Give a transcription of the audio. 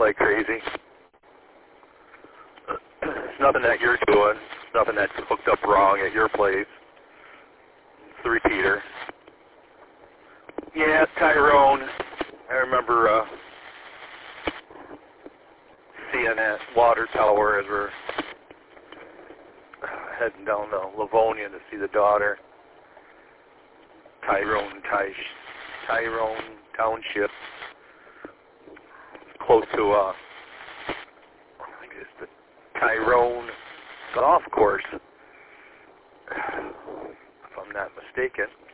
like crazy. It's nothing that you're doing. It's nothing that's hooked up wrong at your place. It's the repeater. Yeah, Tyrone. I remember seeing that water tower as we're heading down to Livonia to see the daughter. Tyrone Township. Close to, I think it's the Tyrone Golf Course, if I'm not mistaken.